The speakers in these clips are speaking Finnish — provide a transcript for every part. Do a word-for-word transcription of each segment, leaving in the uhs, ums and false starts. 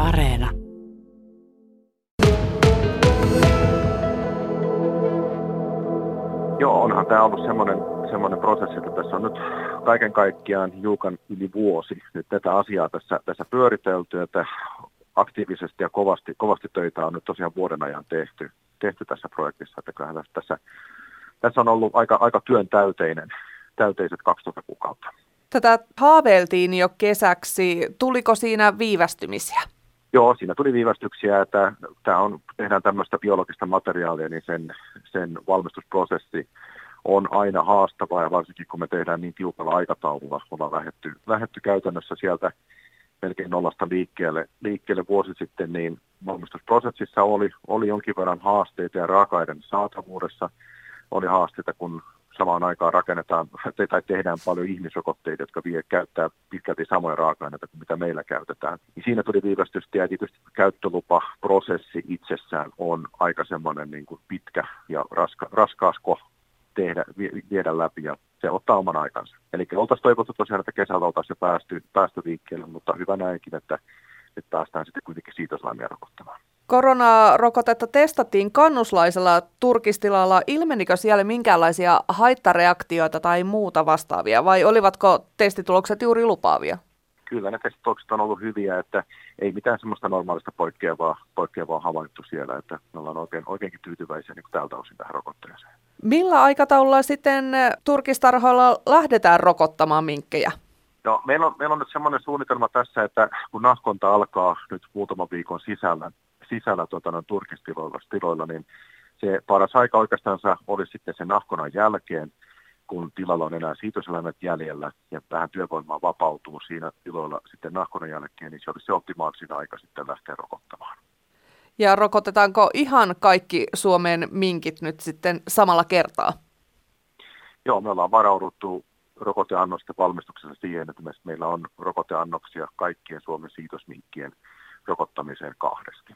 Areena. Joo, onhan tämä ollut semmoinen, semmoinen prosessi, että tässä on nyt kaiken kaikkiaan hiukan yli vuosi nyt tätä asiaa tässä, tässä pyöritelty, että aktiivisesti ja kovasti, kovasti töitä on nyt tosiaan vuoden ajan tehty, tehty tässä projektissa, että kyllähän tässä, tässä on ollut aika, aika työn täyteinen, täyteiset kaksitoista kuukautta. Tätä haaveiltiin jo kesäksi. Tuliko siinä viivästymisiä? Joo, siinä tuli viivästyksiä, että tämä on, tehdään tämmöistä biologista materiaalia, niin sen, sen valmistusprosessi on aina haastavaa, ja varsinkin kun me tehdään niin tiukalla aikataululla, ollaan lähdetty, lähdetty käytännössä sieltä melkein nollasta liikkeelle, liikkeelle vuosi sitten, niin valmistusprosessissa oli, oli jonkin verran haasteita, ja raaka-aineiden saatavuudessa oli haasteita, kun samaan aikaan rakennetaan tai tehdään paljon ihmisrokotteita, jotka vie, käyttää pitkälti samoja raaka-aineita kuin mitä meillä käytetään. Ja siinä tuli viivästystä, ja tietysti käyttölupaprosessi itsessään on aika semmoinen niin kuin pitkä ja raska, raskaasko tehdä, viedä läpi, ja se ottaa oman aikansa. Eli oltaisiin toivottu tosiaan, että kesällä oltaisiin jo päästy, päästy liikkeelle, mutta hyvä näinkin, että nyt päästään sitten kuitenkin siitoslaimia rokottamaan. Koronarokotetta testattiin kannuslaisella turkistilalla. Ilmenikö siellä minkäänlaisia haittareaktioita tai muuta vastaavia, vai olivatko testitulokset juuri lupaavia? Kyllä ne testitulokset on ollut hyviä, että ei mitään semmoista normaalista poikkeavaa, poikkeavaa havaittu siellä, että me ollaan oikein, oikeinkin tyytyväisiä niin kuin tältä osin tähän rokotteeseen. Millä aikataululla sitten turkistarhoilla lähdetään rokottamaan minkkejä? No, meillä on, meillä on nyt semmoinen suunnitelma tässä, että kun nahkonta alkaa nyt muutaman viikon sisällä, sisällä tuota, turkistiloilla, tiloilla, niin se paras aika oikeastaan olisi sitten sen nahkonan jälkeen, kun tilalla on enää siitoseläimet jäljellä ja vähän työvoimaa vapautuu siinä tiloilla sitten nahkonan jälkeen, niin se olisi se optimaalisin aika sitten lähteä rokottamaan. Ja rokotetaanko ihan kaikki Suomen minkit nyt sitten samalla kertaa? Joo, me ollaan varauduttu rokoteannosten valmistuksessa siihen, että meillä on rokoteannoksia kaikkien Suomen siitosminkkien rokottamiseen kahdesti.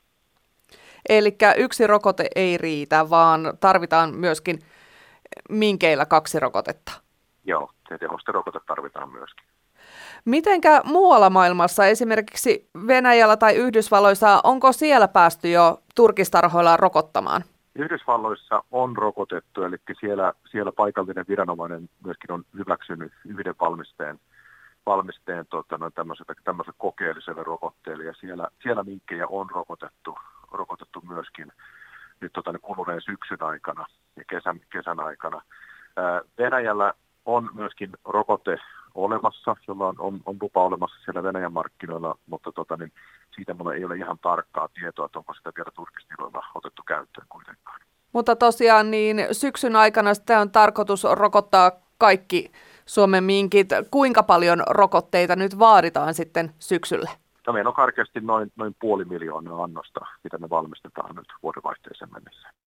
Eli yksi rokote ei riitä, vaan tarvitaan myöskin minkeillä kaksi rokotetta. Joo, se tehosterokote tarvitaan myöskin. Mitenkä muualla maailmassa, esimerkiksi Venäjällä tai Yhdysvalloissa, onko siellä päästy jo turkistarhoilla rokottamaan? Yhdysvalloissa on rokotettu, eli siellä, siellä paikallinen viranomainen myöskin on hyväksynyt yhden valmisteen, valmisteen tota, no, tämmöiselle, tämmöiselle kokeelliselle rokotteelle, ja siellä, siellä minkkejä on rokotettu, rokotettu myöskin nyt tota, kuluneen syksyn aikana ja kesän, kesän aikana. Ää, Venäjällä on myöskin rokote olemassa, jolla on, on, on lupa olemassa siellä Venäjän markkinoilla, mutta tota, niin siitä minulla ei ole ihan tarkkaa tietoa, että onko sitä vielä turkistiloilla otettu käyttöön kuitenkaan. Mutta tosiaan niin syksyn aikana sitä on tarkoitus rokottaa kaikki Suomen minkit. Kuinka paljon rokotteita nyt vaaditaan sitten syksyllä? No, meillä on karkeasti noin, noin puoli miljoonaa annosta, mitä me valmistetaan nyt vuodenvaihteeseen mennessä.